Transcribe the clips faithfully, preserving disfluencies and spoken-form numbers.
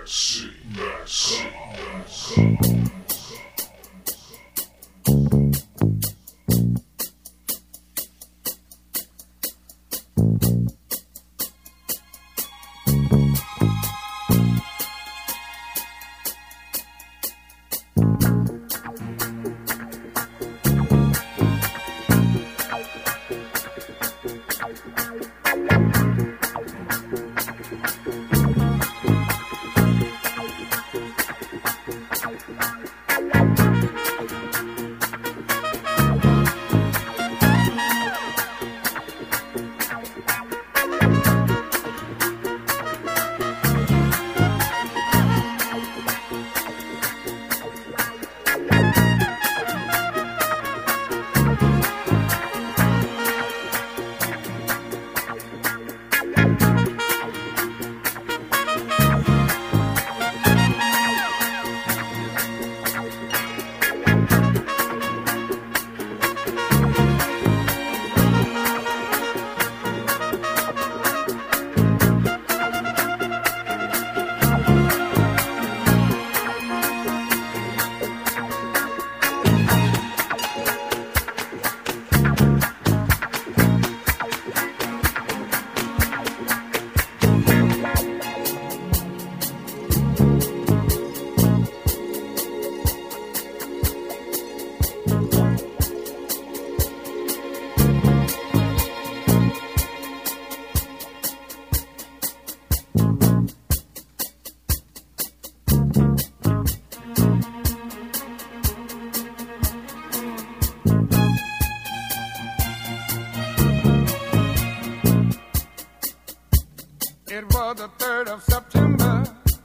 It was the third of September.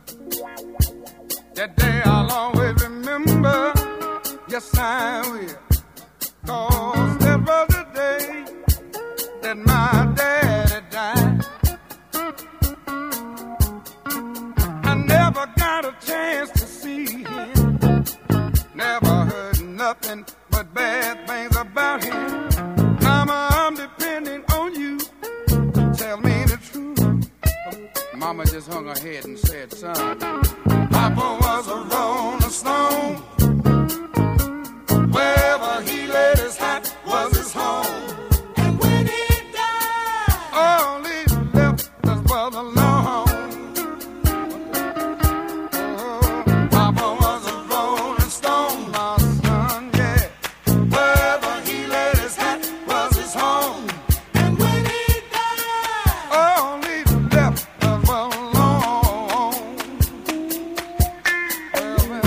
That day I'll always remember. Yes, I will. 'Cause that was the day that my daddy died. I never got a chance to see him. Never heard nothing but bad things about him. Mama, I'm depending on you. Tell me the truth. Mama just hung her head and said, son, Papa was a rolling stone. Wherever he laid his hat was his home. And when he died, all he left us was alone. Oh, Papa was a rolling stone, my son, yeah. Wherever he laid his hat was his home. And when he died, all he left us was alone. Well, well.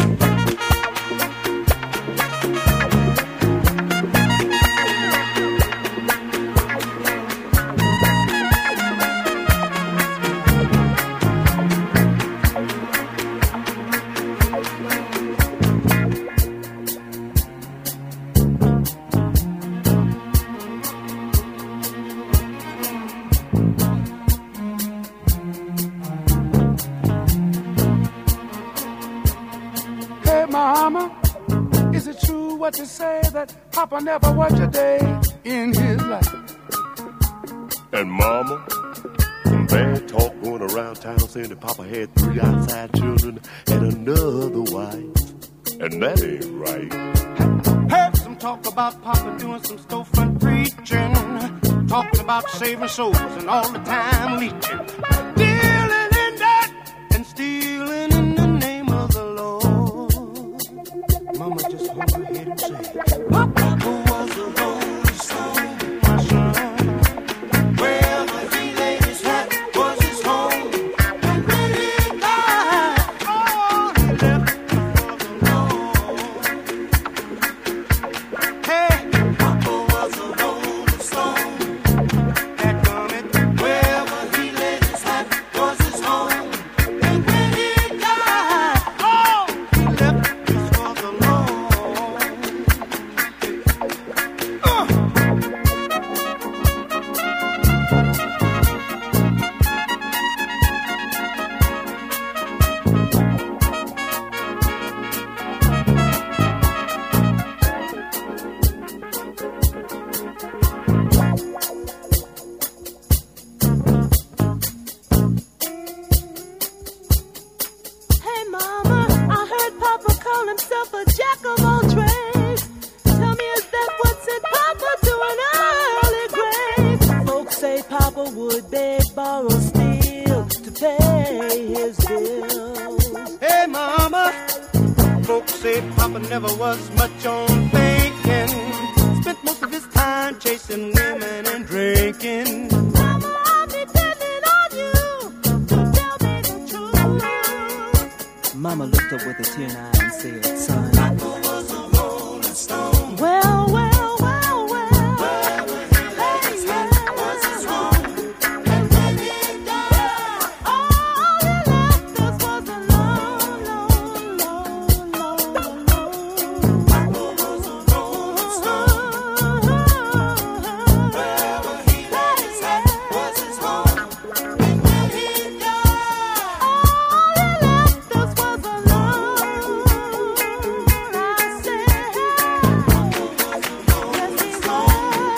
Hey, Mama, is it true what you say that Papa never worked a day in his life? And Mama, some bad talk going around town saying that Papa had three outside children and another wife. And that ain't right. Heard some talk about Papa doing some storefront preaching, talking about saving souls and all the time leeching, dealing in that and stealing in the name of the Lord. Mama just hung her head and said, Papa was a rolling stone, my son. Wherever he laid his hat was his home. And when he died, all he left was alone. Hey, Papa was a rolling stone. That coming, wherever he laid his call himself a jack of all trades. Tell me, is that what said Papa to an early grave? Folks say Papa would beg, borrow, steal to pay his bills. Hey, Mama, folks say Papa never was much on thinking. Spent most of his time chasing women and drinking. Mama, I'm depending on you to tell me the truth. Mama looked up with a tear in her eye and said, son, Papa was a rolling stone. Well, well, well, well. Wherever he laid his head was his home. And when he died, all he left us was alone, alone, alone, alone, alone. Papa was a rolling stone. Wherever he laid his head was his home. And when he died, all he left us was alone. I said, yes, he was.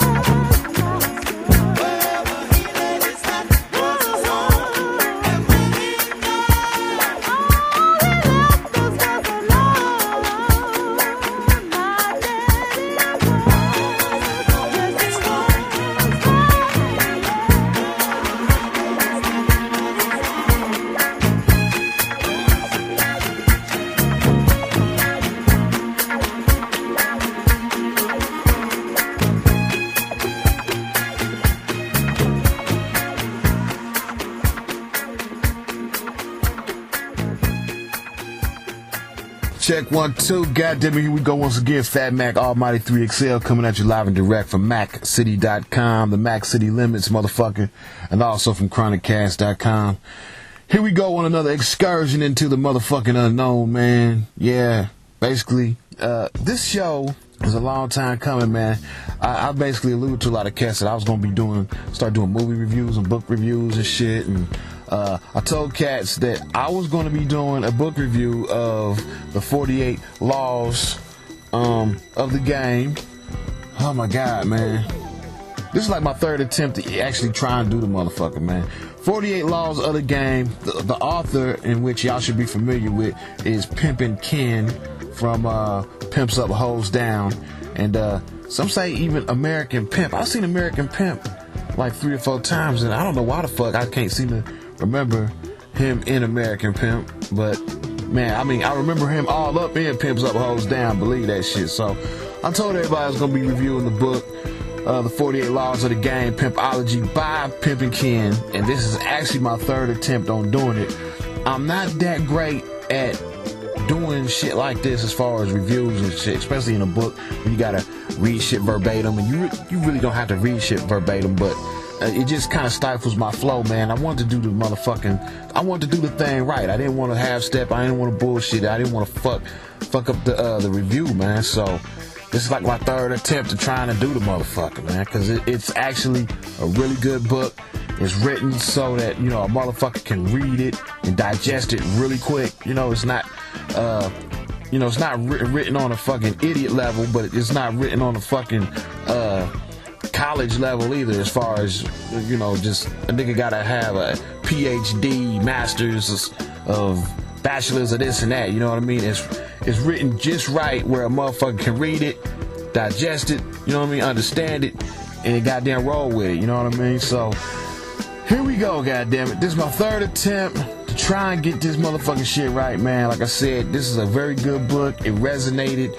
Wherever he laid his head was his home. And when he died, all he left us was alone. My daddy was. Yes, he was. Check one, two. Goddamn it, here we go once again. Fat Mac Almighty three X L coming at you live and direct from Mac City dot com, the Mac City Limits, motherfucker, and also from Chronic Cast dot com. Here we go on another excursion into the motherfucking unknown, man. Yeah, basically, uh, this show is a long time coming, man. I, I basically alluded to a lot of cats that I was gonna be doing, start doing movie reviews and book reviews and shit, and Uh, I told cats that I was going to be doing a book review of the forty-eight Laws um, of the Game. Oh my God, man. This is like my third attempt to actually try and do the motherfucker, man. forty-eight Laws of the Game. The, the author, in which y'all should be familiar with, is Pimpin' Ken from uh, Pimps Up, Hoes Down. And uh, some say even American Pimp. I've seen American Pimp like three or four times, and I don't know why the fuck I can't seem to remember him in American Pimp. But man, I mean, I remember him all up in Pimps Up, Hoes Down. Believe that shit. So I told everybody I was gonna be reviewing the book, uh, the forty-eight Laws of the Game, Pimpology by Pimpin' Ken, and this is actually my third attempt on doing it. I'm not that great at doing shit like this as far as reviews and shit, especially in a book where you gotta read shit verbatim, and you re- you really don't have to read shit verbatim, but uh, it just kind of stifles my flow, man. I wanted to do the motherfucking, I wanted to do the thing right. I didn't want to half step. I didn't want to bullshit. I didn't want to fuck fuck up the uh, the review, man. So this is like my third attempt at trying to do the motherfucker, man, because it, it's actually a really good book. It's written so that, you know, a motherfucker can read it and digest it really quick. You know, it's not, uh, you know, it's not ri- written on a fucking idiot level, but it's not written on a fucking uh, college level either. As far as, you know, just a nigga gotta have a P H D, masters of bachelors of this and that. You know what I mean? It's it's written just right where a motherfucker can read it, digest it. You know what I mean? Understand it, and it goddamn roll with it. You know what I mean? So here we go, goddammit. This is my third attempt to try and get this motherfucking shit right, man. Like I said, this is a very good book. It resonated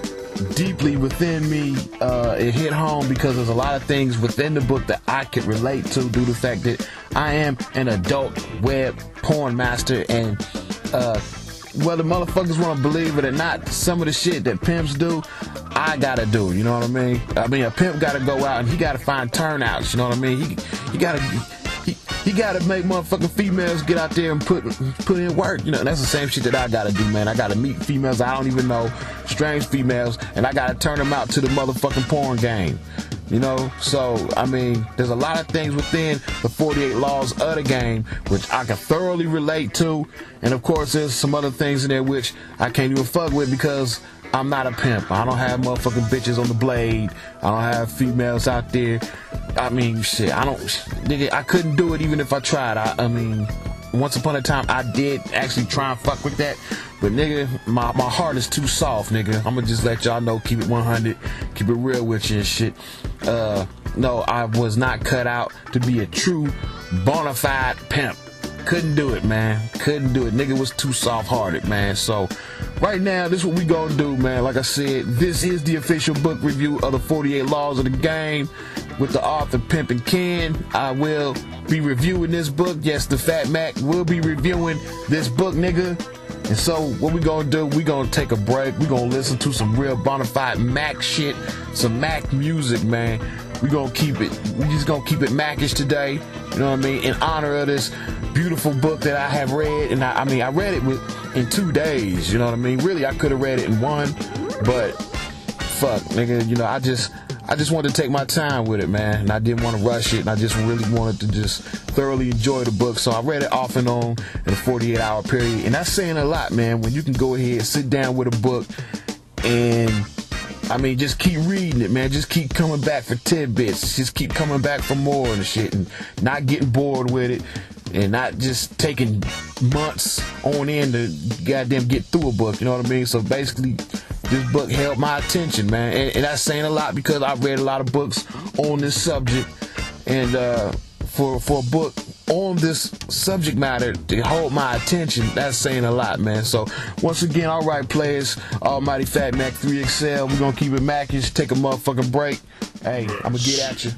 deeply within me. Uh, it hit home because there's a lot of things within the book that I could relate to due to the fact that I am an adult web porn master, and uh, whether motherfuckers want to believe it or not, some of the shit that pimps do, I gotta do. You know what I mean? I mean, a pimp gotta go out and he gotta find turnouts. You know what I mean? He he gotta. He, he gotta make motherfucking females get out there and put put in work. You know, that's the same shit that I gotta do, man. I gotta meet females I don't even know, strange females, and I gotta turn them out to the motherfucking porn game. You know, so I mean, there's a lot of things within the forty-eight Laws of the Game which I can thoroughly relate to, and of course there's some other things in there which I can't even fuck with because I'm not a pimp. I don't have motherfucking bitches on the blade. I don't have females out there. I mean, shit, I don't, nigga, I couldn't do it even if I tried. I, I mean, once upon a time I did actually try and fuck with that, but nigga, my, my heart is too soft, nigga. I'm gonna just let y'all know, keep it one hundred, keep it real with you and shit. Uh, no, I was not cut out to be a true bona fide pimp. Couldn't do it, man. Couldn't do it. Nigga was too soft-hearted, man. So, right now, this is what we gonna do, man. Like I said, this is the official book review of the forty-eight Laws of the Game with the author Pimpin' Ken. I will be reviewing this book. Yes, the Fat Mac will be reviewing this book, nigga. And so, what we gonna do, we gonna take a break. We gonna listen to some real bona fide Mac shit, some Mac music, man. We gonna keep it, we just gonna keep it Macish today, you know what I mean, in honor of this beautiful book that I have read. And I, I mean, I read it with in two days, you know what I mean. Really, I could have read it in one, but fuck, nigga, you know, I just, I just wanted to take my time with it, man, and I didn't want to rush it, and I just really wanted to just thoroughly enjoy the book. So I read it off and on in a forty-eight hour period, and that's saying a lot, man, when you can go ahead, sit down with a book, and I mean, just keep reading it, man. Just keep coming back for tidbits. Just keep coming back for more and shit, and not getting bored with it, and not just taking months on end to goddamn get through a book. You know what I mean? So basically, this book held my attention, man, and, and that's saying a lot because I've read a lot of books on this subject, and uh, for for a book on this subject matter to hold my attention, that's saying a lot, man. So once again, all right, players, Almighty Fat Mac three X L, we're gonna keep it Macish, take a motherfucking break. Hey, I'm gonna get at you.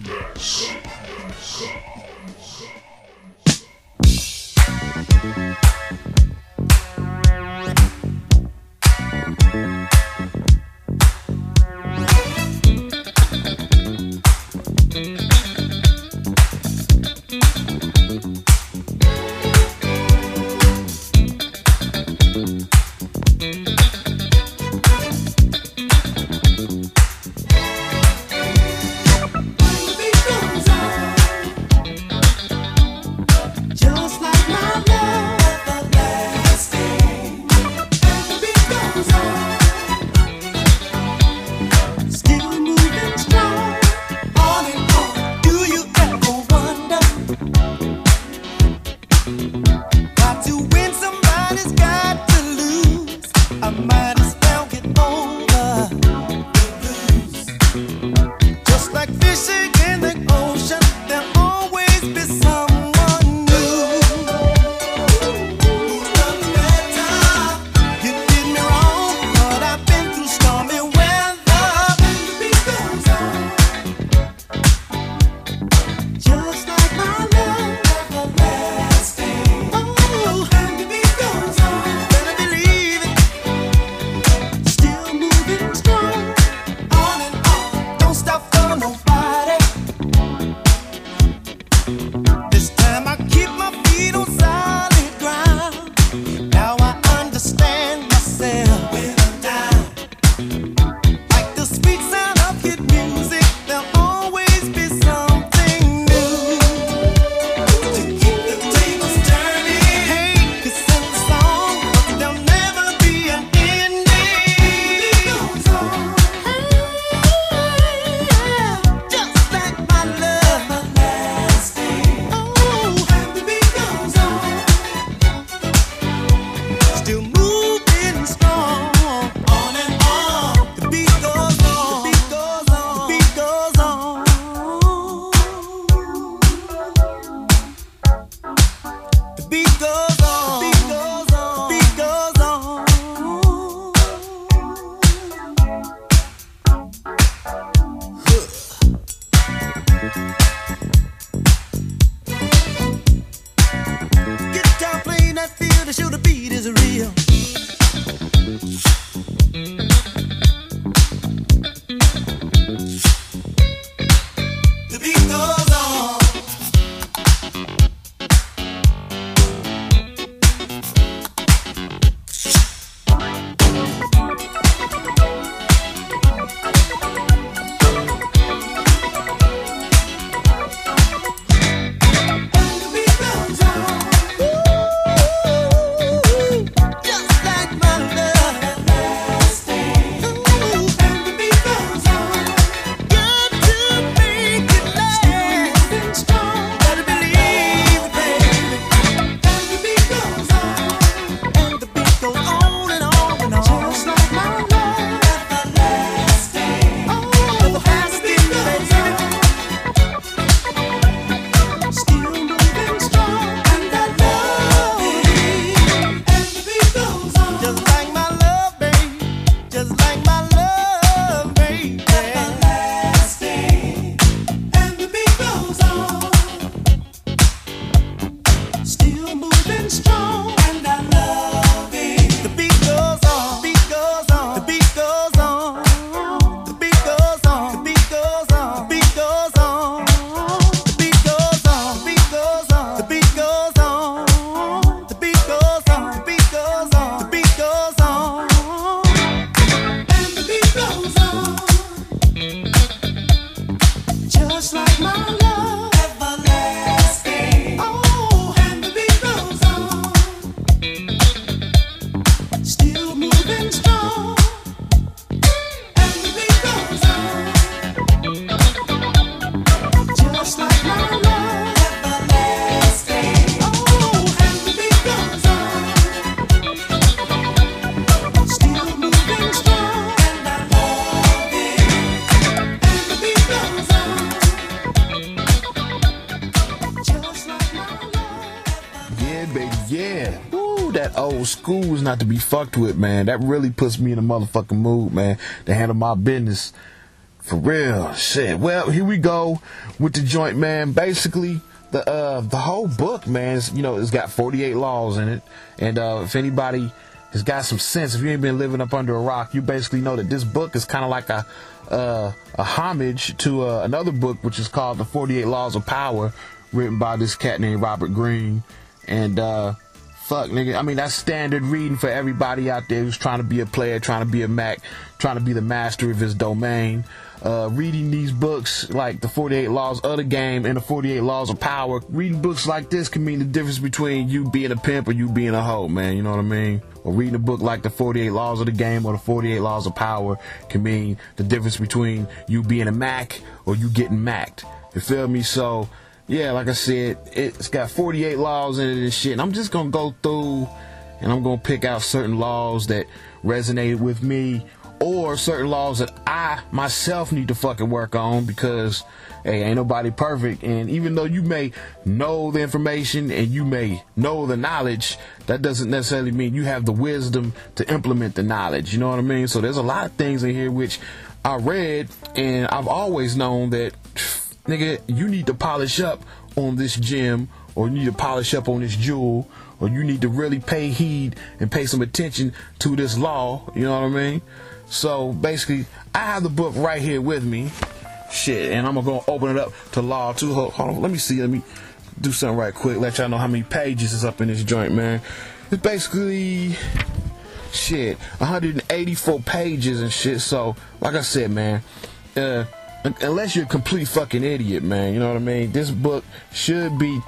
old school is not to be fucked with, man. That really puts me in a motherfucking mood, man, to handle my business. For real. Shit. Well, here we go with the joint, man. Basically, the uh, the whole book, man, is, you know, it's got forty-eight laws in it. And uh, if anybody has got some sense, if you ain't been living up under a rock, you basically know that this book is kind of like a uh, a homage to uh, another book, which is called The forty-eight Laws of Power, written by this cat named Robert Greene. And uh, fuck, nigga, I mean, that's standard reading for everybody out there who's trying to be a player, trying to be a Mac, trying to be the master of his domain. Uh, reading these books like the forty-eight Laws of the Game and the forty-eight Laws of Power, reading books like this can mean the difference between you being a pimp or you being a hoe, man, you know what I mean? Or reading a book like the forty-eight Laws of the Game or the forty-eight Laws of Power can mean the difference between you being a Mac or you getting Macked. You feel me? So, yeah, like I said, it's got forty-eight laws in it and shit, and I'm just gonna go through and I'm gonna pick out certain laws that resonated with me, or certain laws that I myself need to fucking work on, because hey, ain't nobody perfect. And even though you may know the information and you may know the knowledge, that doesn't necessarily mean you have the wisdom to implement the knowledge, you know what I mean? So there's a lot of things in here which I read, and I've always known that, nigga, you need to polish up on this gem, or you need to polish up on this jewel, or you need to really pay heed and pay some attention to this law, you know what I mean? So basically, I have the book right here with me. Shit, and I'm gonna go open it up to law two. Hold, hold on, let me see. Let me do something right quick. Let y'all know how many pages is up in this joint, man. It's basically shit, one hundred eighty-four pages and shit. So, like I said, man, uh, unless you're a complete fucking idiot, man, you know what I mean? This book should be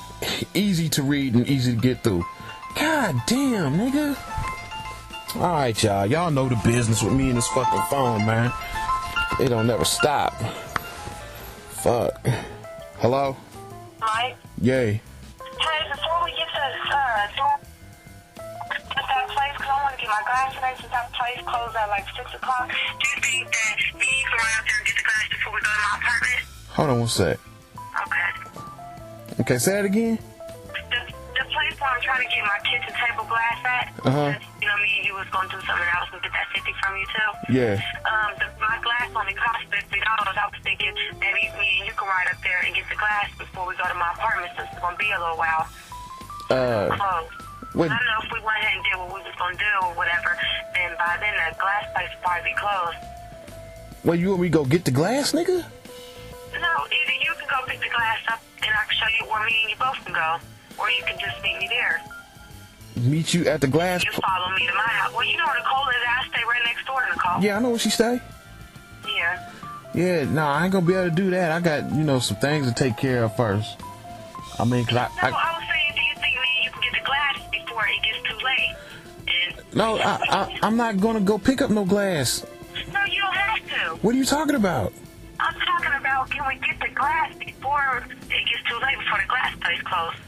easy to read and easy to get through. God damn, nigga. Alright, y'all. Y'all know the business with me and this fucking phone, man. It don't never stop. Fuck. Hello? Mike? Yay. Hey, before we get to uh, do at that place, because I want to get my glass today since that place closed at like six o'clock, do you think that me and you can run out there and get the glass before we go to my apartment? Hold on one sec. Okay. Okay, say that again? The, the place where I'm trying to get my kitchen table glass at, Uh-huh. you know, me and you was going to do something else and get that fifty from you too. Yeah. Um, the, my glass only cost fifty dollars. I was thinking maybe me and you can ride up there and get the glass before we go to my apartment since it's going to be a little while. Uh, Closed. what? I don't know if we went ahead and did what we was going to do or whatever, then by then that glass place would probably be closed. Well, you want me to go get the glass, nigga? No, either you can go pick the glass up and I can show you where me and you both can go, or you can just meet me there. Meet you at the glass? You follow me to my house. Well, you know where Nicole is. I stay right next door to Nicole. Yeah, I know where she stay. Yeah. Yeah, no, nah, I ain't gonna be able to do that. I got, you know, some things to take care of first. I mean, cause I... No, I, I I was saying, do you think me and you can get the glass before it gets too late? And no, I, I, I'm not gonna go pick up no glass. No, you don't have to. What are you talking about? I'm talking about, can we get the glass before it gets too late, before the glass place closes?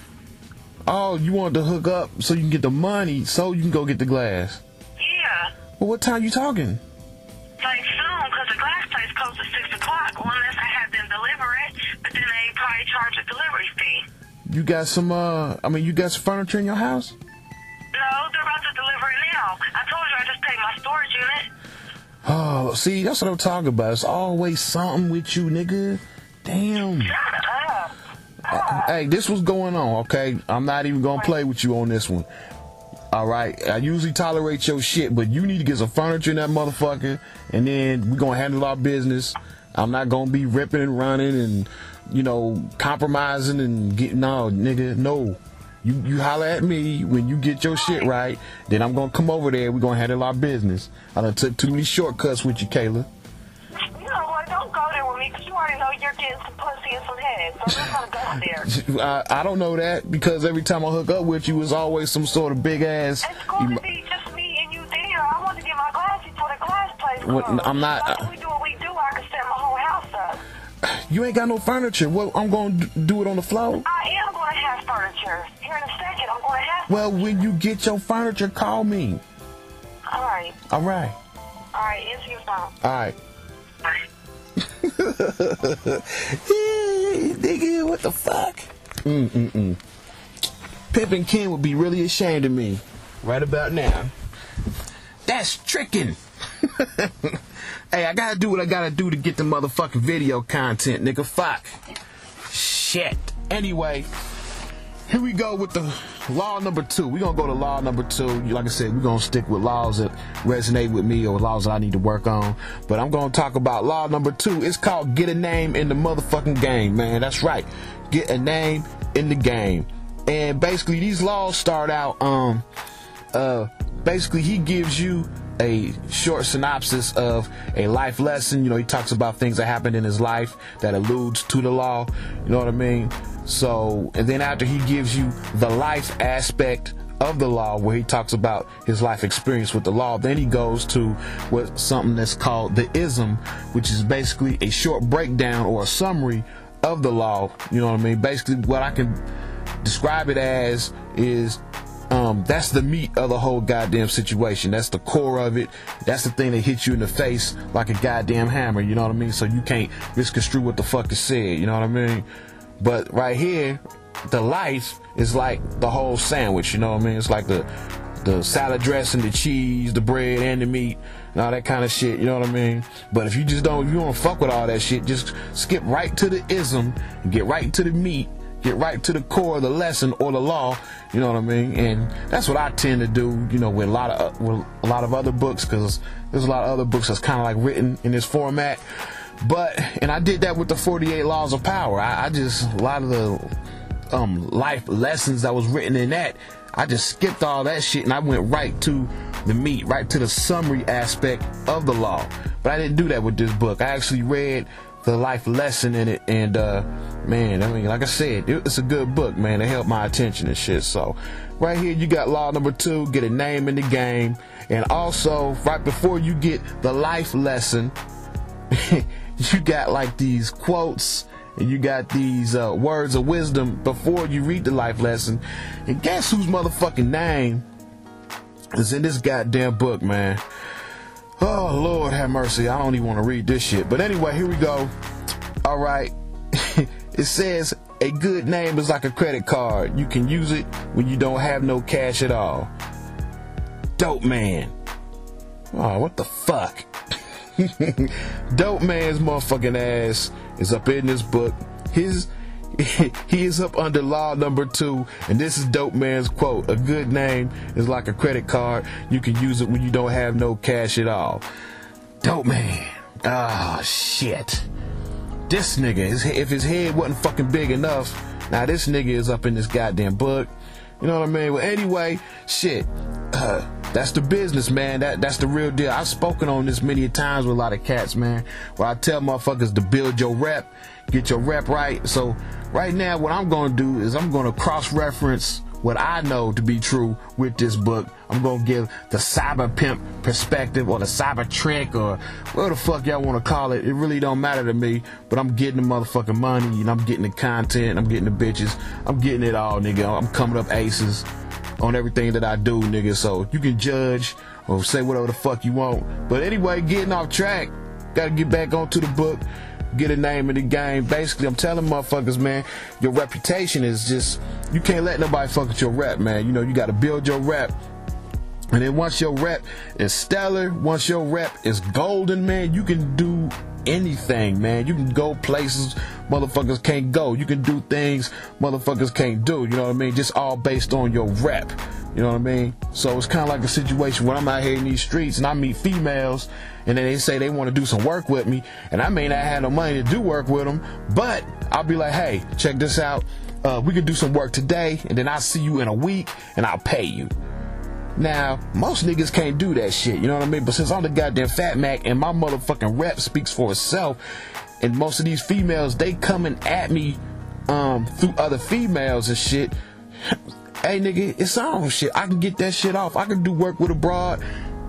Oh, you want to hook up so you can get the money so you can go get the glass? Yeah. Well, what time you talking? Like soon, because the glass place closes at six o'clock, unless I have them deliver it, but then they probably charge a delivery fee. You got some, uh, I mean, you got some furniture in your house? No, they're about to deliver it now. I told you I just paid my storage unit. Oh, see, that's what I'm talking about. It's always something with you, nigga. Damn. Shut up. Uh, hey, this was going on, okay? I'm not even gonna play with you on this one. Alright, I usually tolerate your shit, but you need to get some furniture in that motherfucker, and then we're gonna handle our business. I'm not gonna be ripping and running and, you know, compromising and getting, no, nigga, no. You you holler at me when you get your shit right, then I'm gonna come over there, we're gonna handle our business. I done took too many shortcuts with you, Kayla. You know what, don't go there with me, because you already know you're getting some pussy and some head, so I'm not gonna go there. I, I don't know that, because every time I hook up with you, it's always some sort of big ass. It's going to be just me and you there. I want to get my glass before the glass place What, closes. I'm not. After we do what we do, I can set my whole house up. You ain't got no furniture. Well, I'm gonna do it on the floor. I am going to have furniture. Here in a second, I'm going to have Well, when you get your furniture, call me. All right. All right. All right, answer your phone. All right. Bye. Nigga, what the fuck? Mm-mm-mm. Pimpin' Ken would be really ashamed of me. right about now. That's tricking. Hey, I gotta do what I gotta do to get the motherfucking video content, nigga. Fuck. Shit. Anyway, here we go with the law number two. We're gonna go to law number two. Like I said, we're gonna stick with laws that resonate with me or laws that I need to work on. But I'm gonna talk about law number two. It's called get a name in the motherfucking game, man. That's right. Get a name in the game. And basically these laws start out, um, uh, basically he gives you a short synopsis of a life lesson. You know, he talks about things that happened in his life that alludes to the law. You know what I mean? So, and then after he gives you the life aspect of the law, where he talks about his life experience with the law, then he goes to what something that's called the ism, which is basically a short breakdown or a summary of the law. You know what I mean? Basically what I can describe it as is Um, that's the meat of the whole goddamn situation. That's the core of it. That's the thing that hits you in the face like a goddamn hammer. You know what I mean? So you can't misconstrue what the fuck is said. You know what I mean? But right here, the life is like the whole sandwich. You know what I mean? It's like the the salad dressing, the cheese, the bread, and the meat, and all that kind of shit. You know what I mean? But if you just don't, if you don't fuck with all that shit, just skip right to the ism and get right to the meat. Get right to the core of the lesson or the law, you know what I mean? And that's what I tend to do, you know, with a lot of with a lot of other books, because there's a lot of other books that's kind of like written in this format. But and I did that with the forty-eight Laws of Power. I, I just a lot of the um, life lessons that was written in that, I just skipped all that shit and I went right to the meat, right to the summary aspect of the law. But I didn't do that with this book. I actually read the life lesson in it, and uh man, I mean, like I said, it, it's a good book, man. It helped my attention and shit. So right here you got law number two, get a name in the game. And also right before you get the life lesson, you got like these quotes and you got these uh, words of wisdom before you read the life lesson. And guess whose motherfucking name is in this goddamn book, man? Oh, Lord have mercy. I don't even want to read this shit. But anyway, here we go. All right. It says a good name is like a credit card. You can use it when you don't have no cash at all. Dope Man. Oh, what the fuck? Dope Man's motherfucking ass is up in this book. His he is up under law number two, and this is Dope Man's quote: a good name is like a credit card. You can use it when you don't have no cash at all. Dope Man. Oh shit. This nigga, if his head wasn't fucking big enough, now this nigga is up in this goddamn book. You know what I mean? Well, anyway, shit. Uh, that's the business, man. That that's the real deal. I've spoken on this many times with a lot of cats, man, where I tell motherfuckers to build your rep, get your rep right. So right now, what I'm going to do is I'm going to cross-reference what I know to be true with this book. I'm going to give the cyber pimp perspective, or the cyber trick, or whatever the fuck y'all want to call it. It really don't matter to me, but I'm getting the motherfucking money, and I'm getting the content, I'm getting the bitches, I'm getting it all, nigga. I'm coming up aces on everything that I do, nigga. So you can judge or say whatever the fuck you want. But anyway, getting off track, gotta get back onto the book. Get a name in the game. Basically, I'm telling motherfuckers, man, your reputation is just, you can't let nobody fuck with your rep, man. You know, you got to build your rep. And then once your rep is stellar, once your rep is golden, man, you can do anything, man. You can go places motherfuckers can't go. You can do things motherfuckers can't do. You know what I mean? Just all based on your rep. You know what I mean? So it's kind of like a situation where I'm out here in these streets and I meet females, and then they say they want to do some work with me, and I may not have no money to do work with them, but I'll be like, hey, check this out. Uh, we can do some work today, and then I'll see you in a week, and I'll pay you. Now, most niggas can't do that shit, you know what I mean? But since I'm the goddamn Fat Mac and my motherfucking rep speaks for itself, and most of these females, they coming at me um, through other females and shit. Hey, nigga, it's on shit. I can get that shit off. I can do work with a broad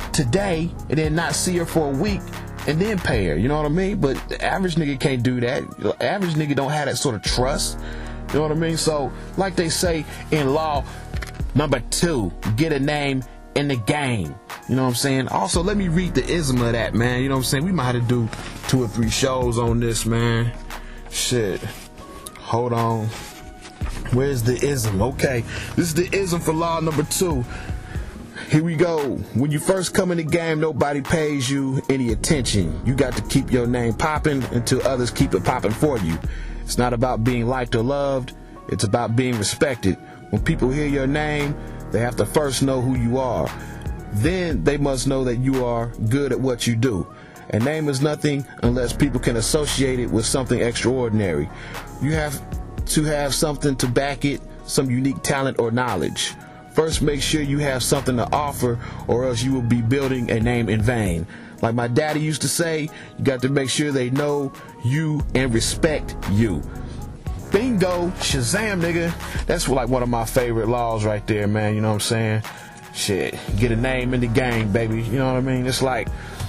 today and then not see her for a week and then pay her. You know what I mean? But the average nigga can't do that. The average nigga don't have that sort of trust. You know what I mean? So, like they say in law, number two, get a name in the game. You know what I'm saying? Also, let me read the ism of that, man. You know what I'm saying? We might have to do two or three shows on this, man. Shit. Hold on. Where's the ism? Okay. This is the ism for law number two. Here we go. When you first come in the game, nobody pays you any attention. You got to keep your name popping until others keep it popping for you. It's not about being liked or loved. It's about being respected. When people hear your name, they have to first know who you are. Then they must know that you are good at what you do. A name is nothing unless people can associate it with something extraordinary. You have to have something to back it, some unique talent or knowledge. First, make sure you have something to offer, or else you will be building a name in vain. Like my daddy used to say, you got to make sure they know you and respect you. Bingo, Shazam, nigga. That's like one of my favorite laws right there, man. You know what I'm saying? Shit, get a name in the game, baby. You know what I mean? It's like,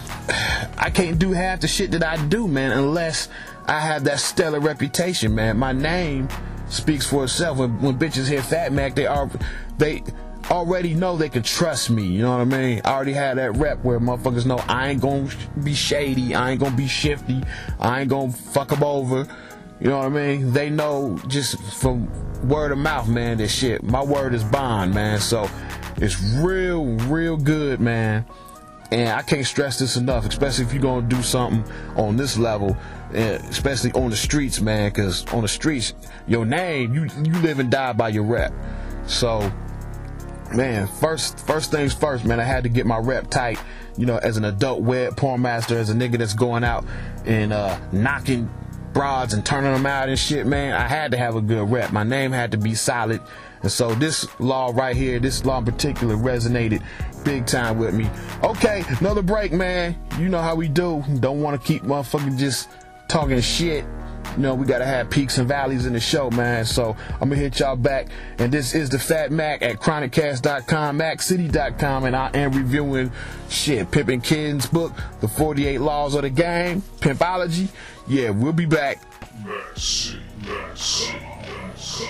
I can't do half the shit that I do, man, unless I have that stellar reputation, man. My name speaks for itself. When, when bitches hear Fat Mac, they are they already know they can trust me. You know what I mean? I already had that rep where motherfuckers know I ain't gonna be shady, I ain't gonna be shifty, I ain't gonna fuck them over. You know what I mean? They know just from word of mouth, man, this shit. My word is bond, man. So it's real, real good, man. And I can't stress this enough, especially if you're going to do something on this level, especially on the streets, man, because on the streets, your name, you, you live and die by your rep. So, man, first first things first, man, I had to get my rep tight, you know, as an adult web porn master, as a nigga that's going out and uh, knocking broads and turning them out and shit, man. I had to have a good rep. My name had to be solid. And so this law right here, this law in particular resonated big time with me. Okay, another break, man. You know how we do. Don't want to keep motherfucking just talking shit. You know, we got to have peaks and valleys in the show, man. So I'm going to hit y'all back. And this is the Fat Mac at chronic cast dot com, mac city dot com. And I am reviewing shit, Pimpin' Ken's book, The forty-eight Laws of the Game, Pimpology. Yeah, we'll be back. Mercy, mercy, mercy.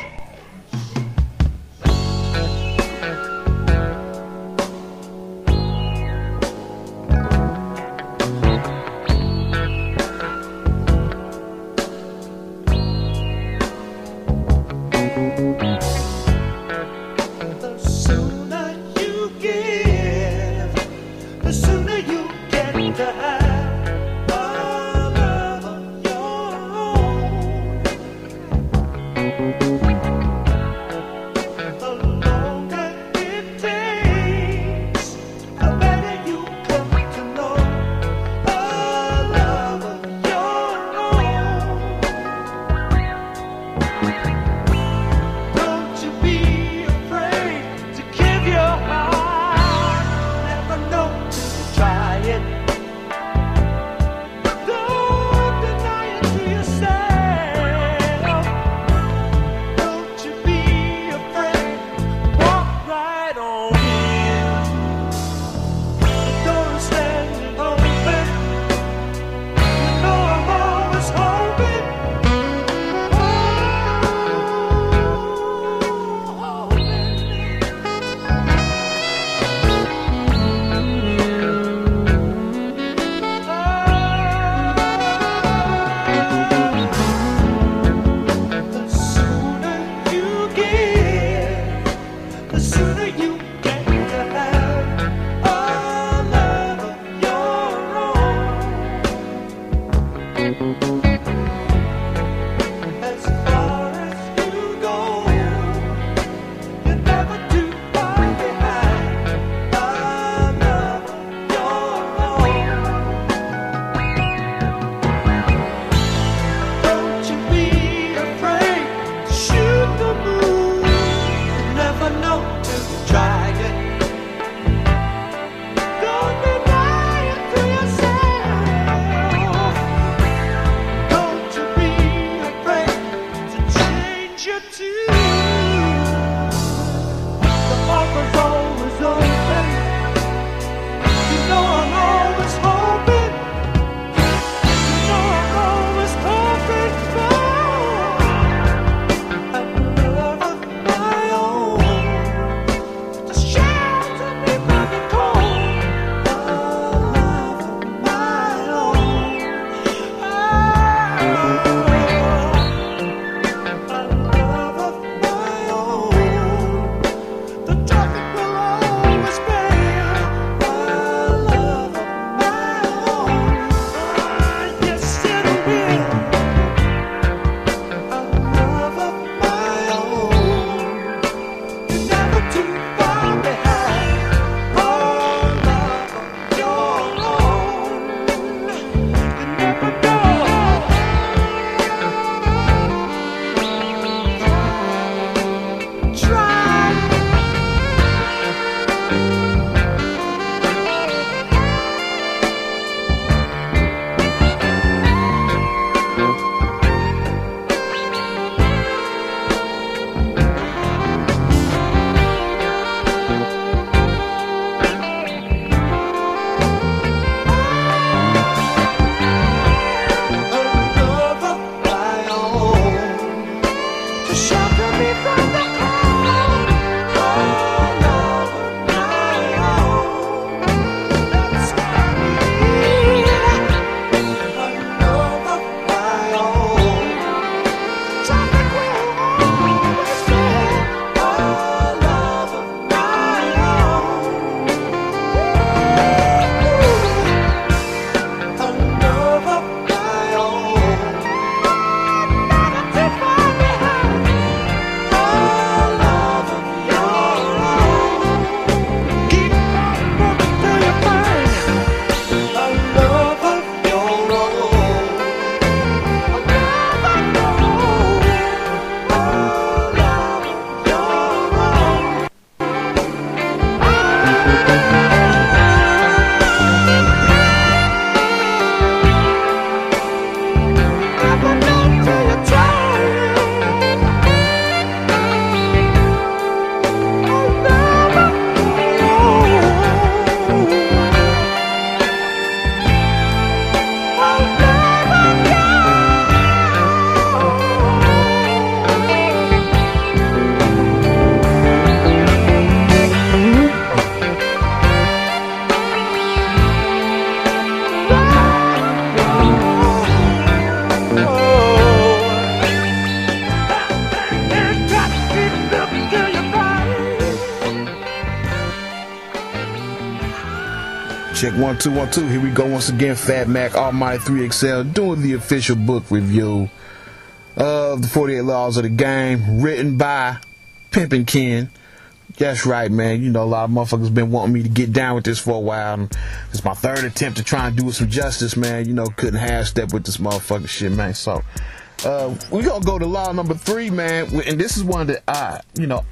Check one, two, one, two. Here we go once again. Fat Mac, Almighty three X L, doing the official book review of the forty-eight Laws of the Game, written by Pimpin' Ken. That's right, man. You know, a lot of motherfuckers been wanting me to get down with this for a while. It's my third attempt to try and do it some justice, man. You know, couldn't half step with this motherfucking shit, man. So, uh, we gonna go to law number three, man. And this is one that I, you know,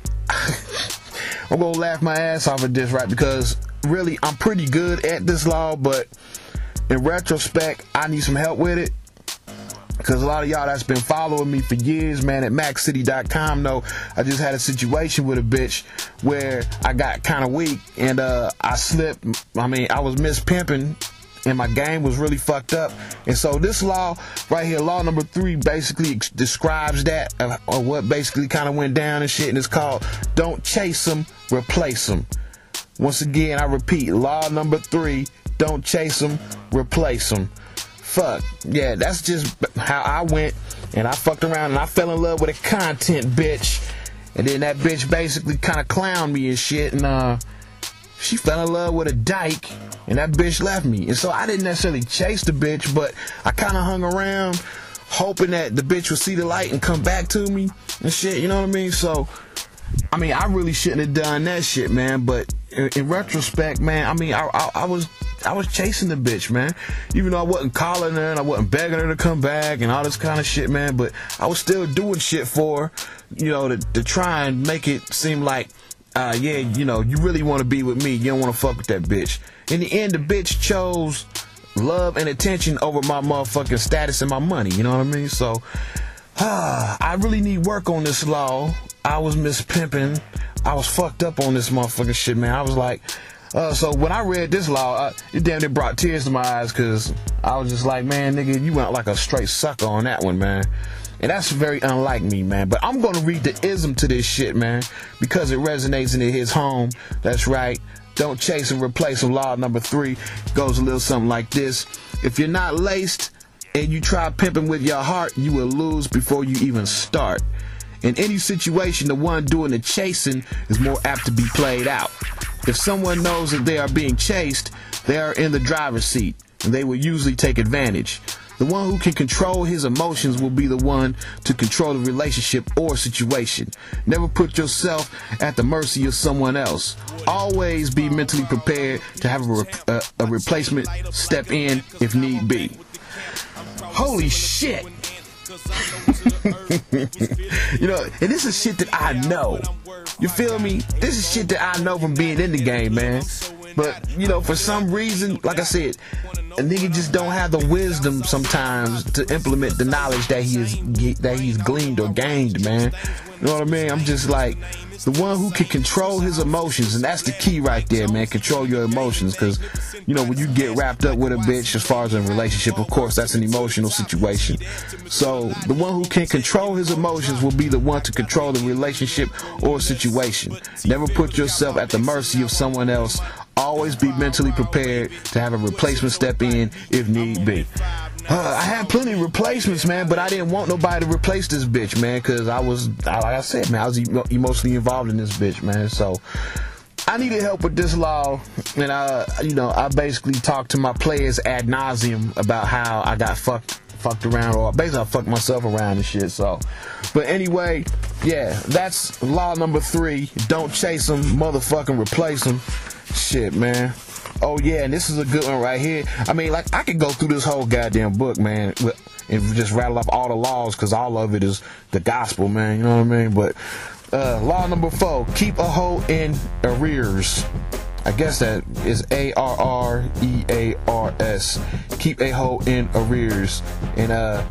I'm gonna laugh my ass off at this, right? Because really, I'm pretty good at this law, but in retrospect, I need some help with it. Because a lot of y'all that's been following me for years, man, at Mac City dot com know I just had a situation with a bitch where I got kind of weak and uh, I slipped. I mean, I was mispimping and my game was really fucked up. And so this law right here, law number three, basically ex- describes that, uh, or what basically kind of went down and shit. And it's called don't chase them, replace them. Once again, I repeat, law number three, don't chase them, replace them. Fuck, yeah, that's just how I went, and I fucked around and I fell in love with a content bitch, and then that bitch basically kind of clowned me and shit, and uh, she fell in love with a dyke, and that bitch left me, and so I didn't necessarily chase the bitch, but I kind of hung around, hoping that the bitch would see the light and come back to me, and shit, you know what I mean, so, I mean, I really shouldn't have done that shit, man, but in, in retrospect, man, I mean, I, I, I was... I was chasing the bitch, man. Even though I wasn't calling her and I wasn't begging her to come back and all this kind of shit, man. But I was still doing shit for her, you know, to, to try and make it seem like, uh, yeah, you know, you really want to be with me. You don't want to fuck with that bitch. In the end, the bitch chose love and attention over my motherfucking status and my money. You know what I mean? So, uh, I really need work on this law. I was mispimping. I was fucked up on this motherfucking shit, man. I was like... Uh, so when I read this law, uh, it damn near brought tears to my eyes because I was just like, man, nigga, you went like a straight sucker on that one, man. And that's very unlike me, man. But I'm going to read the ism to this shit, man, because it resonates into his home. That's right. Don't chase and replace him. Law number three goes a little something like this. If you're not laced and you try pimping with your heart, you will lose before you even start. In any situation, the one doing the chasing is more apt to be played out. If someone knows that they are being chased, they are in the driver's seat, and they will usually take advantage. The one who can control his emotions will be the one to control the relationship or situation. Never put yourself at the mercy of someone else. Always be mentally prepared to have a, re- a, a replacement step in if need be. Holy shit! You know, and this is shit that I know. You feel me? This is shit that I know from being in the game, man. But, you know, for some reason, like I said, a nigga just don't have the wisdom sometimes to implement the knowledge that he is that he's gleaned or gained, man. You know what I mean? I'm just like the one who can control his emotions, and that's the key right there, man. Control your emotions, because you know when you get wrapped up with a bitch, as far as a relationship, of course, that's an emotional situation. So the one who can control his emotions will be the one to control the relationship or situation. Never put yourself at the mercy of someone else. Always be mentally prepared to have a replacement step in if need be. Uh, I had plenty of replacements, man, but I didn't want nobody to replace this bitch, man, because I was, like I said, man, I was emo- emotionally involved in this bitch, man. So I needed help with this law, and I, you know, I basically talked to my players ad nauseum about how I got fucked, fucked around, or basically I fucked myself around and shit. So, but anyway, yeah, that's law number three. Don't chase them, motherfucking replace them. Shit, man. Oh yeah, and this is a good one right here. I mean, like, I could go through this whole goddamn book, man, and just rattle off all the laws, because all of it is the gospel, man, you know what I mean? But uh, law number four, keep a hoe in arrears. I guess that is A R R E A R S. Keep a hoe in arrears. And uh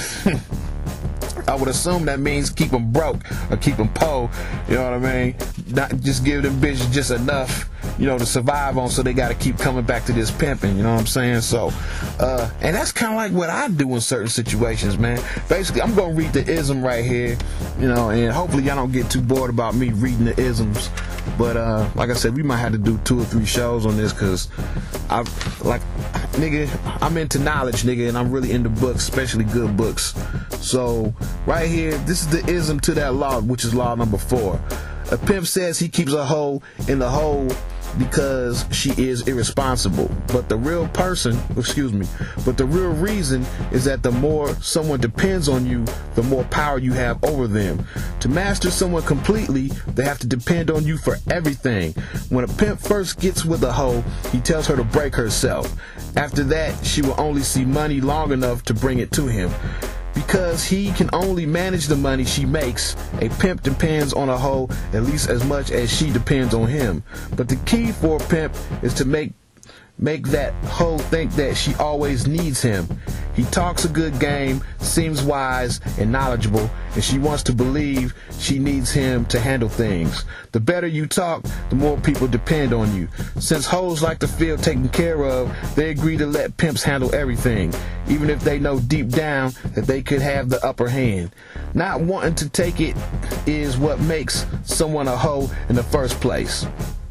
I would assume that means keep them broke or keep them po, you know what I mean? Not just give them bitches just enough, you know, to survive on, so they got to keep coming back to this pimping, you know what I'm saying? So, uh, and that's kind of like what I do in certain situations, man. Basically, I'm going to read the ism right here, you know, and hopefully y'all don't get too bored about me reading the isms. But, uh, like I said, we might have to do two or three shows on this, because I, like, nigga, I'm into knowledge, nigga, and I'm really into books, especially good books. So, right here, this is the ism to that law, which is law number four. A pimp says he keeps a hoe in the hole because she is irresponsible. But the real person, excuse me, but the real reason is that the more someone depends on you, the more power you have over them. To master someone completely, they have to depend on you for everything. When a pimp first gets with a hoe, he tells her to break herself. After that, she will only see money long enough to bring it to him. Because he can only manage the money she makes, a pimp depends on a hoe at least as much as she depends on him. But the key for a pimp is to make make that hoe think that she always needs him. He talks a good game, seems wise and knowledgeable, and she wants to believe she needs him to handle things. The better you talk, the more people depend on you. Since hoes like to feel taken care of, they agree to let pimps handle everything, even if they know deep down that they could have the upper hand. Not wanting to take it is what makes someone a hoe in the first place.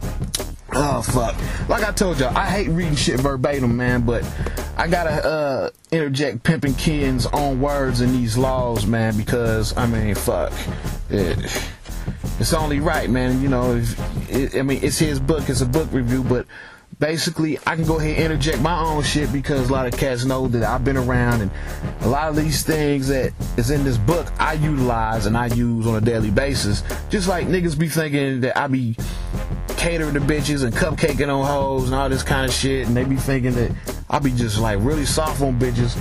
Oh, fuck. Like I told y'all, I hate reading shit verbatim, man, but I gotta uh, interject Pimpin' Ken's own words in these laws, man, because, I mean, fuck. It, it's only right, man. You know, if, it, I mean, it's his book, it's a book review, but basically, I can go ahead and interject my own shit because a lot of cats know that I've been around, and a lot of these things that is in this book, I utilize and I use on a daily basis. Just like niggas be thinking that I be catering to bitches and cupcaking on hoes and all this kind of shit, and they be thinking that I be just like really soft on bitches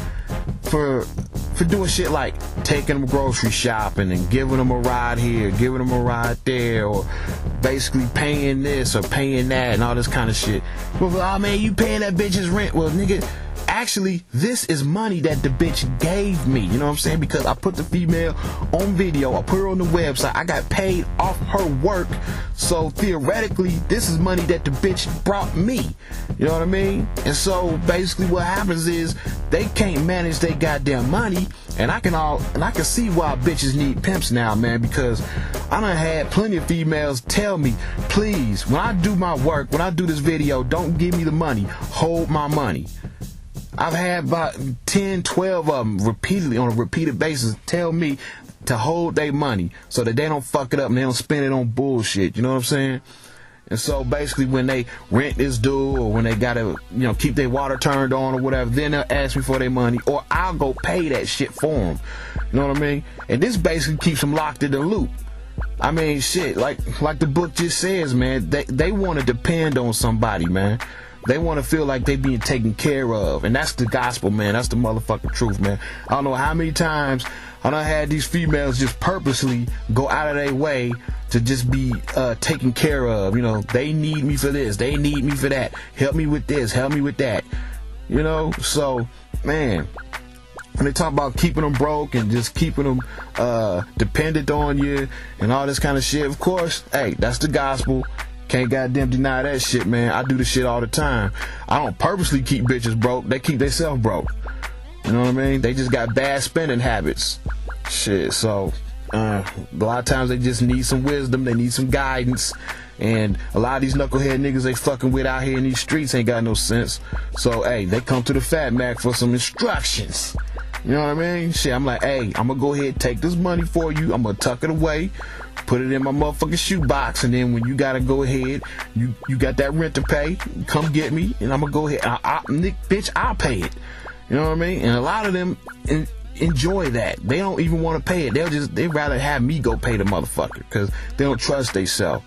for for doing shit like taking them grocery shopping and giving them a ride here, giving them a ride there, or basically paying this or paying that and all this kind of shit. Well, oh man, you paying that bitch's rent. Well, nigga, actually, this is money that the bitch gave me. You know what I'm saying? Because I put the female on video, I put her on the website, I got paid off her work. So theoretically, this is money that the bitch brought me. You know what I mean? And so basically what happens is they can't manage their goddamn money, and I can all and I can see why bitches need pimps now, man, because I done had plenty of females tell me, please, when I do my work, when I do this video, don't give me the money, hold my money. I've had about ten, twelve of them repeatedly, on a repeated basis, tell me to hold their money so that they don't fuck it up and they don't spend it on bullshit. You know what I'm saying? And so basically when they rent is due, or when they gotta, you know, keep their water turned on or whatever, then they'll ask me for their money, or I'll go pay that shit for them. You know what I mean? And this basically keeps them locked in the loop. I mean, shit, like like the book just says, man, they, they want to depend on somebody, man. They want to feel like they being taken care of. And that's the gospel, man. That's the motherfucking truth, man. I don't know how many times I done had these females just purposely go out of their way to just be uh, taken care of. You know, they need me for this. They need me for that. Help me with this. Help me with that. You know, so, man, when they talk about keeping them broke and just keeping them uh, dependent on you and all this kind of shit, of course, hey, that's the gospel. Can't goddamn deny that shit, man. I do this shit all the time. I don't purposely keep bitches broke. They keep themselves broke. You know what I mean? They just got bad spending habits. Shit, so uh, a lot of times they just need some wisdom. They need some guidance. And a lot of these knucklehead niggas they fucking with out here in these streets ain't got no sense. So, hey, they come to the Fat Mac for some instructions. You know what I mean? Shit, I'm like, hey, I'm gonna go ahead and take this money for you. I'm gonna tuck it away, put it in my motherfucking shoebox, and then when you gotta go ahead, you you got that rent to pay, come get me, and I'm gonna go ahead. I, I, Nick, bitch, I'll pay it. You know what I mean? And a lot of them in, enjoy that. They don't even want to pay it. They'll just they rather have me go pay the motherfucker because they don't trust themselves.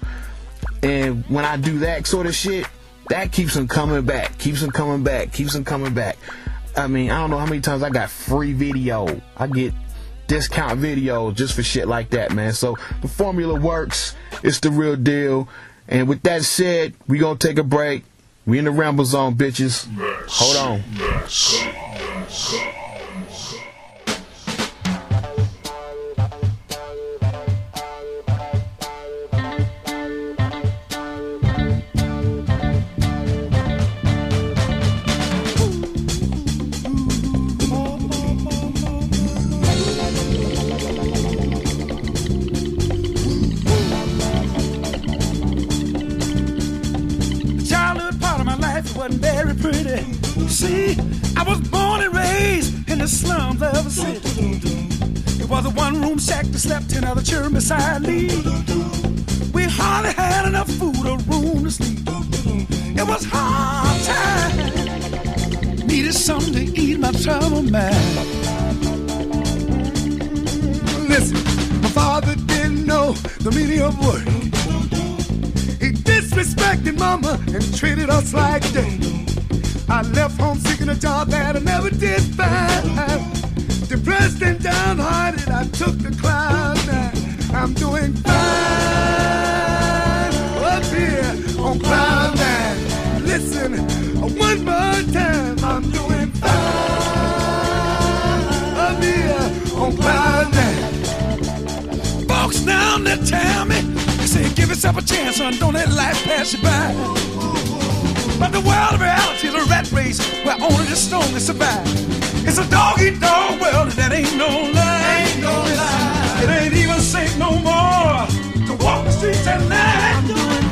And when I do that sort of shit, that keeps them coming back, keeps them coming back, keeps them coming back. I mean, I don't know how many times I got free video. I get discount videos just for shit like that, man. So the formula works. It's the real deal. And with that said, we gonna take a break. We in the Ramble Zone, bitches. Hold on. Wasn't very pretty. See, I was born and raised in the slums of a city. It was a one-room shack that slept in other children beside me. We hardly had enough food or room to sleep. It was hard time. Needed something to ease my troubled mind. Listen, my father didn't know the meaning of work. He disrespected mama and treated us like dirt. I left home seeking a job that I never did find. Depressed and downhearted, I took the cloud nine. I'm doing fine up here on cloud nine. Listen, one more time, I'm doing fine up here on cloud nine. Folks down there tell me, they say give yourself a chance, son, don't let life pass you by. But the world of reality is a rat race where only the strongest survive. It's a dog-eat-dog world and that ain't no lie. Ain't no lie. It ain't even safe no more to walk the streets at night. I'm doing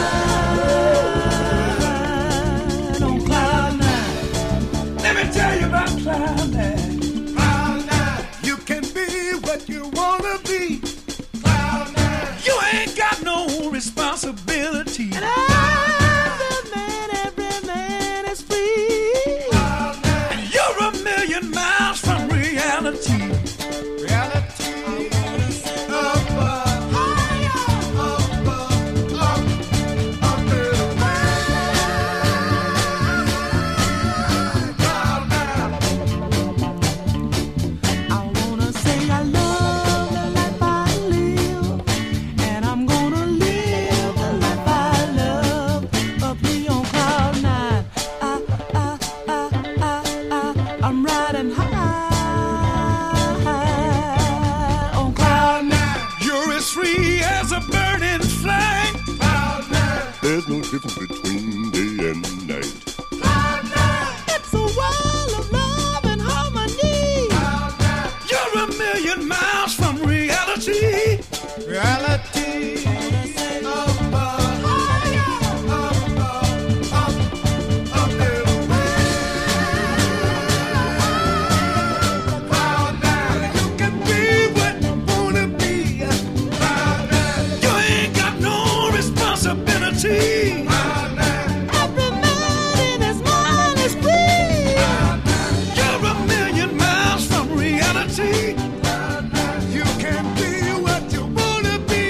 fine on cloud nine. Let me tell you about cloud nine. Cloud nine. You can be what you wanna be. Cloud nine. You ain't got no responsibility. And every man, every man is free. Cloud nine. And you're a million miles from reality. Reality. Up, up, higher, up, up, up, up and away. Cloud nine. I wanna say I love the life I live, and I'm gonna live the life I love up here on cloud nine. I, I, I, I, I, I'm riding high on cloud nine. You're as free as a bird in flight. Cloud nine. There's no difference between day and night. Cloud nine. It's a world of love and harmony. Cloud nine. You're a million miles from reality. Reality. Up, up, higher, up, up, up, up and away. Cloud nine. You can be what you wanna be. Cloud nine. You ain't got no responsibility. Cloud nine. Every man in his mind is free. You're a million miles from reality. You can be what you wanna be.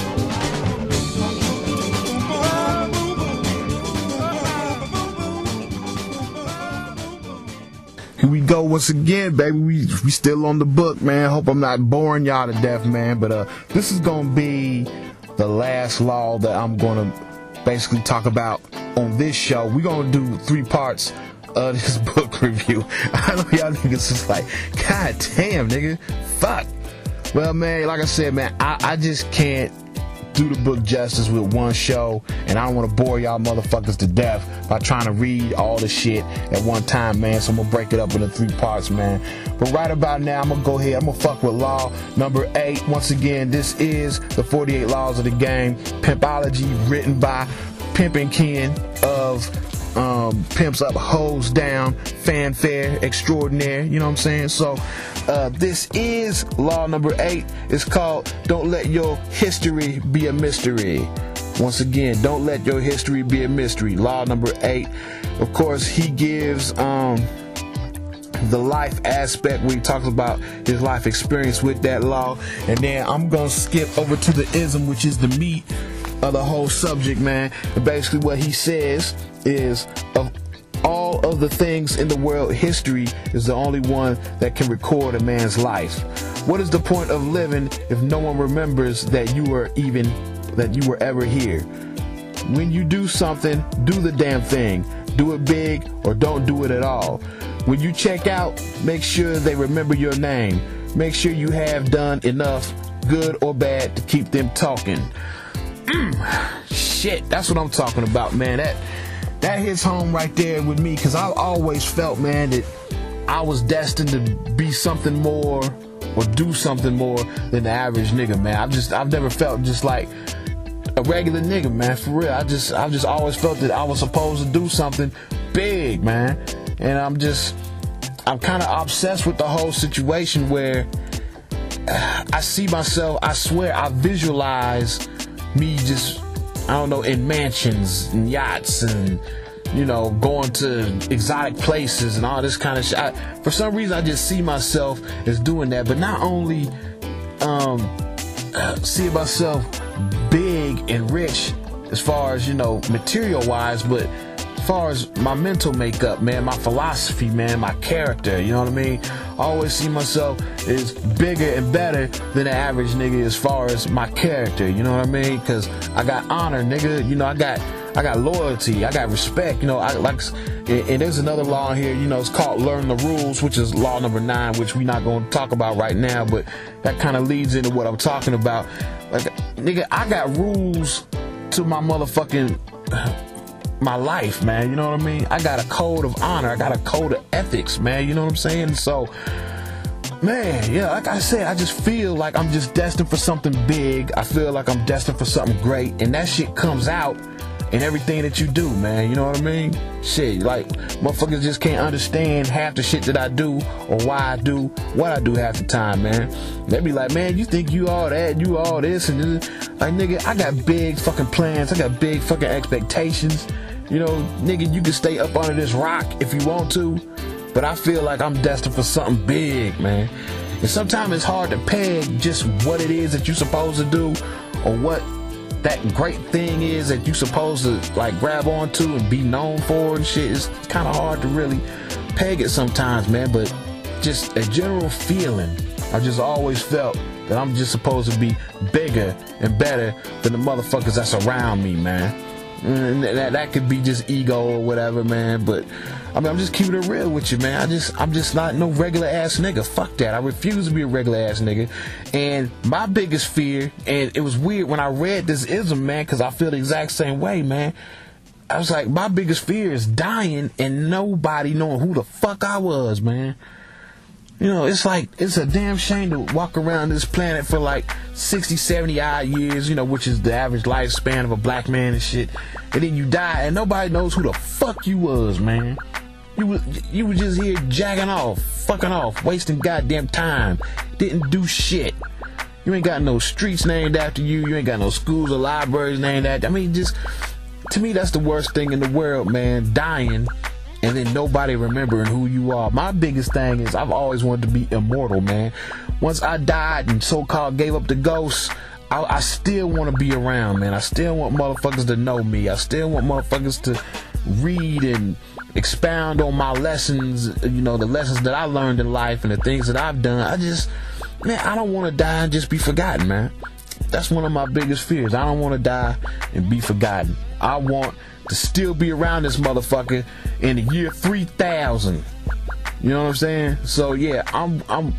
Here we go once again, baby. We we still on the book, man. Hope I'm not boring y'all to death, man. But uh, this is gonna be the last law that I'm gonna basically talk about on this show. We're gonna do three parts of this book review. I know y'all niggas is like, God damn, nigga, fuck. Well, man, like I said, man, I, I just can't do the book justice with one show, and I don't want to bore y'all motherfuckers to death by trying to read all the shit at one time, man. So I'm gonna break it up into three parts, man. But right about now, I'm gonna go ahead, I'm gonna fuck with law number eight. Once again, this is the forty-eight Laws of the Game, Pimpology, written by Pimpin' Ken of um, Pimps Up, Hoes Down, Fanfare Extraordinaire, you know what I'm saying? So uh, this is law number eight. It's called Don't Let Your History Be a Mystery. Once again, don't let your history be a mystery. Law number eight. Of course, he gives um, the life aspect where he talks about his life experience with that law. And then I'm going to skip over to the ism, which is the meat of the whole subject, man. And basically what he says is, of all of the things in the world, history is the only one that can record a man's life. What is the point of living if no one remembers that you were even, that you were ever here? When you do something, do the damn thing. Do it big or don't do it at all. When you check out, make sure they remember your name. Make sure you have done enough, good or bad, to keep them talking. Mm, shit, that's what I'm talking about, man. That that hits home right there with me, because I've always felt, man, that I was destined to be something more or do something more than the average nigga, man. I've just I've never felt just like a regular nigga, man, for real. I just I've just always felt that I was supposed to do something big, man. And I'm just I'm kind of obsessed with the whole situation where uh, I see myself, I swear I visualize me just I don't know, in mansions and yachts and, you know, going to exotic places and all this kind of shit. I, for some reason, I just see myself as doing that. But not only um, uh, see myself big and rich as far as, you know, material-wise, but as far as my mental makeup, man, my philosophy, man, my character, you know what I mean? I always see myself as bigger and better than the average nigga as far as my character, you know what I mean? Because I got honor, nigga, you know, I got I got loyalty, I got respect, you know, I like, and, and there's another law here, you know, it's called Learn the Rules, which is law number nine, which we're not going to talk about right now, but that kind of leads into what I'm talking about. Like, nigga, I got rules to my motherfucking my life, man, you know what I mean? I got a code of honor, I got a code of ethics, man, you know what I'm saying? So, man, yeah, like I said, I just feel like I'm just destined for something big. I feel like I'm destined for something great, and that shit comes out in everything that you do, man, you know what I mean? Shit, like, motherfuckers just can't understand half the shit that I do, or why I do what I do half the time, man. They be like, man, you think you all that, you all this, and this. Like, nigga, I got big fucking plans, I got big fucking expectations. You know, nigga, you can stay up under this rock if you want to, but I feel like I'm destined for something big, man. And sometimes it's hard to peg just what it is that you're supposed to do, or what that great thing is that you're supposed to, like, grab onto and be known for and shit. It's kind of hard to really peg it sometimes, man, but just a general feeling. I just always felt that I'm just supposed to be bigger and better than the motherfuckers that's around me, man. And that, that could be just ego or whatever, man, but I mean, I'm just keeping it real with you, man. I just, I'm just not no regular ass nigga. Fuck that. I refuse to be a regular ass nigga. And my biggest fear, and it was weird when I read this ism, man, because I feel the exact same way, man. I was like, my biggest fear is dying and nobody knowing who the fuck I was, man. You know, it's like, it's a damn shame to walk around this planet for like sixty, seventy odd years, you know, which is the average lifespan of a black man and shit. And then you die and nobody knows who the fuck you was, man. You was, you was just here jacking off, fucking off, wasting goddamn time. Didn't do shit. You ain't got no streets named after you. You ain't got no schools or libraries named after. I mean, just, to me, that's the worst thing in the world, man. Dying and then nobody remembering who you are. My biggest thing is I've always wanted to be immortal, man. Once I died and so-called gave up the ghosts, I, I still want to be around, man. I still want motherfuckers to know me. I still want motherfuckers to read and expound on my lessons, you know, the lessons that I learned in life and the things that I've done. I just, man, I don't want to die and just be forgotten, man. That's one of my biggest fears. I don't want to die and be forgotten. I want to still be around this motherfucker in the year three thousand. You know what I'm saying? So yeah, I'm I'm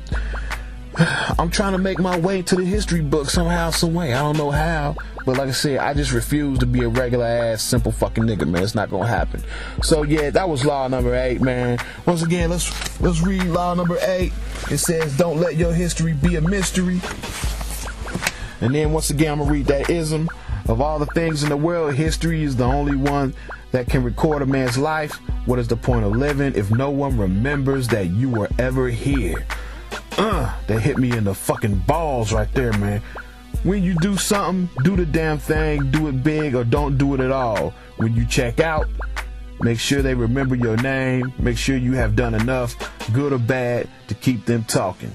I'm trying to make my way to the history book somehow, some way. I don't know how, but like I said, I just refuse to be a regular ass simple fucking nigga, man. It's not gonna happen. So yeah, that was law number eight, man. Once again, let's let's read law number eight. It says, don't let your history be a mystery. And then once again, I'm gonna read that ism. Of all the things in the world, history is the only one that can record a man's life. What is the point of living if no one remembers that you were ever here? Uh, that hit me in the fucking balls right there, man. When you do something, do the damn thing, do it big or don't do it at all. When you check out, make sure they remember your name. Make sure you have done enough, good or bad, to keep them talking.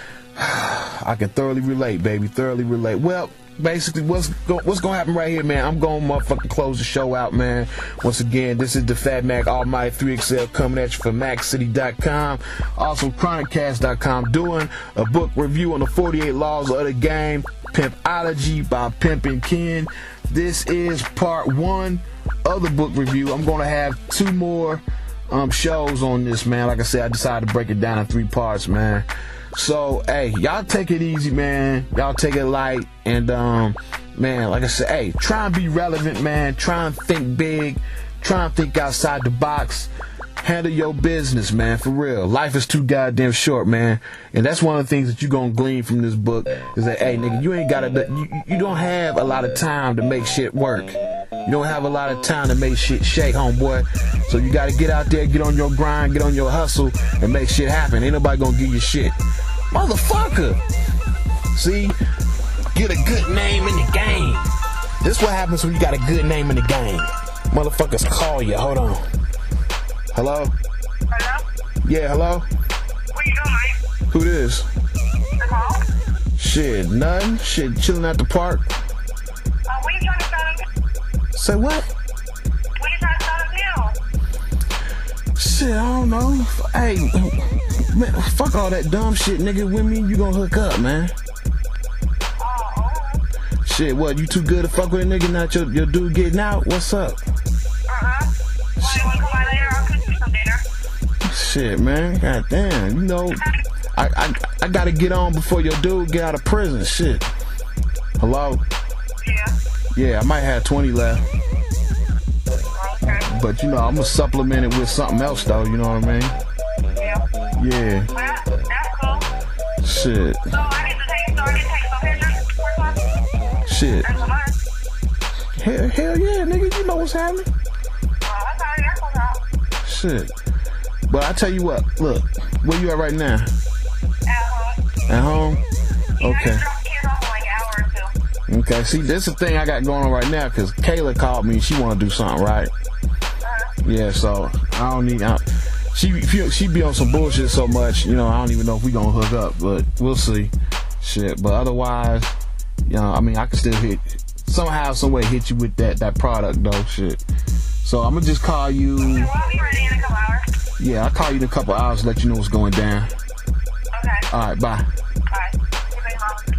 I can thoroughly relate, baby, thoroughly relate. Well, basically, what's go, what's gonna happen right here, man? I'm gonna motherfucking close the show out, man. Once again, this is the Fat Mac Almighty three X L coming at you from Mac City dot com, also Chronic Cast dot com, doing a book review on the forty-eight Laws of the Game, Pimpology by Pimpin' Ken. This is part one of the book review. I'm gonna have two more um shows on this, man. Like I said, I decided to break it down in three parts, man. So, hey, y'all take it easy, man. Y'all take it light. And, um, man, like I said, hey, try and be relevant, man. Try and think big. Try and think outside the box. Handle your business, man, for real. Life is too goddamn short, man. And that's one of the things that you're going to glean from this book is that, hey, nigga, you ain't got to, you, you don't have a lot of time to make shit work. You don't have a lot of time to make shit shake, homeboy. So you got to get out there, get on your grind, get on your hustle, and make shit happen. Ain't nobody going to give you shit. Motherfucker. See? Get a good name in the game. This what happens when you got a good name in the game. Motherfuckers call you. Hold on. Hello? Hello? Yeah, hello? What you doing, Mike? Who this? Hello? Shit, nothing. Shit, chilling at the park. Uh, what you trying to start up? Say what? What you trying to start up now? Shit, I don't know. Hey, man, fuck all that dumb shit, nigga. With me, you gonna hook up, man. Oh, Shit, what, you too good to fuck with a nigga, not your, your dude getting out? What's up? uh-huh. Why, you wanna come by later? I'll cook you some dinner. Shit, man. God damn, you know, I, I, I gotta get on before your dude get out of prison. Shit. Hello? Yeah. Yeah, I might have twenty left. Okay. But, you know, I'm gonna supplement it with something else, though, you know what I mean? Yeah. Yeah. Well, that's cool. Shit. So I get to take, so I get to take some pictures for fun? Shit. That's what mine. Hell, hell yeah, nigga, you know what's happening. Oh, that's all right. That's what's up. Shit. But I tell you what, look, where you at right now? At home. At home? You know, Okay. you drop the kids off in like an hour or two. Okay, see, this is the thing I got going on right now, because Kayla called me and she want to do something, right? Uh-huh. Yeah, so I don't need, I, she, she she be on some bullshit so much, you know, I don't even know if we gonna hook up, but we'll see. Shit, but otherwise, you know, I mean, I can still hit, somehow, some way hit you with that, that product, though, shit. So I'm gonna just call you, Okay, well, I'll be ready in a couple hours. yeah, I'll call you in a couple hours to let you know what's going down. Okay. Alright, bye. Alright. Okay,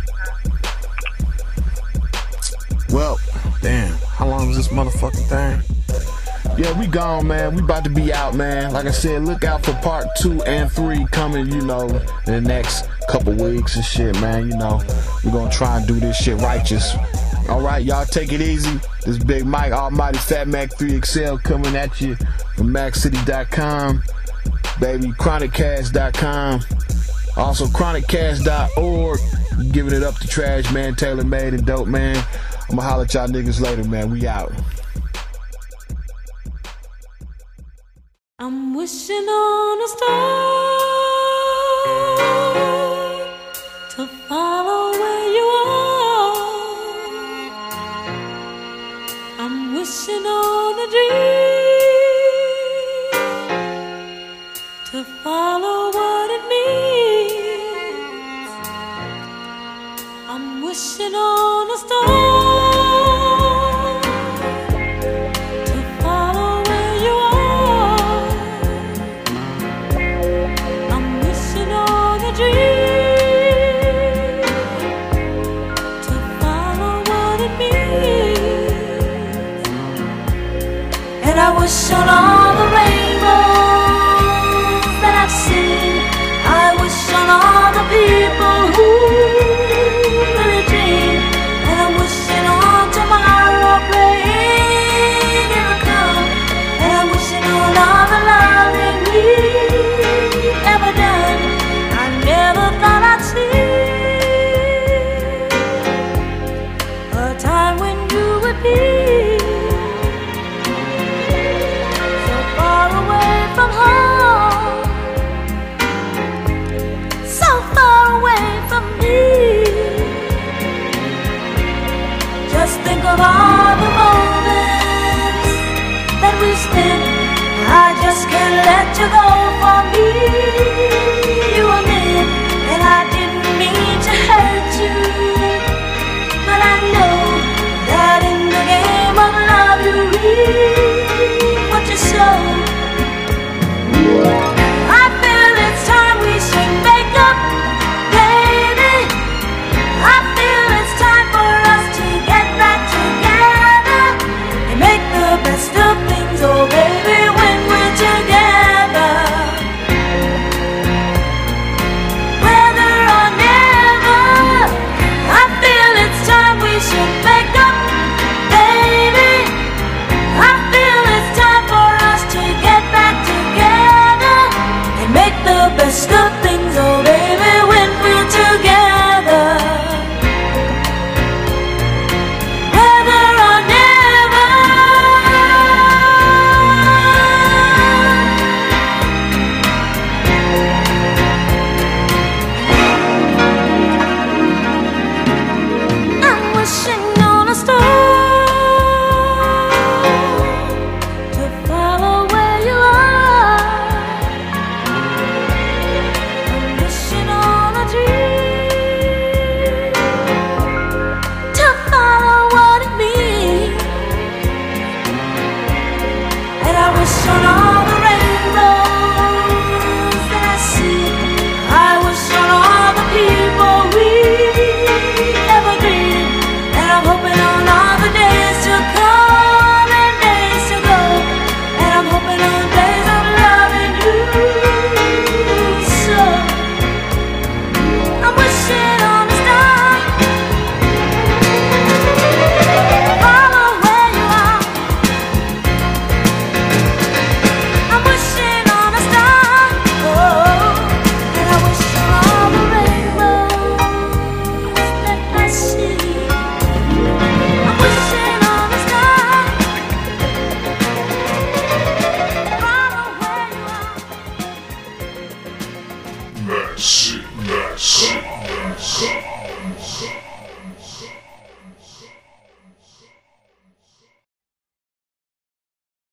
Mom. Well, damn, how long is this motherfucking thing? Yeah, we gone, man. We about to be out, man. Like I said, look out for part two and three coming, you know, in the next couple weeks and shit, man. You know, we're gonna try and do this shit righteous. Alright, y'all take it easy. This Big Mike, Almighty Fat Mac three X L coming at you from Mac City dot com, baby, Chronic Cast dot com. Also, Chronic Cast dot org. Giving it up to Trash Man, Taylor Made, and Dope Man. I'm gonna holler at y'all niggas later, man. We out. I'm wishing on a star to follow where you are. I'm wishing on a dream to follow what it means. I'm wishing on a star to follow where you are. I'm wishing on a dream. Mac City, Mac City, Mac City.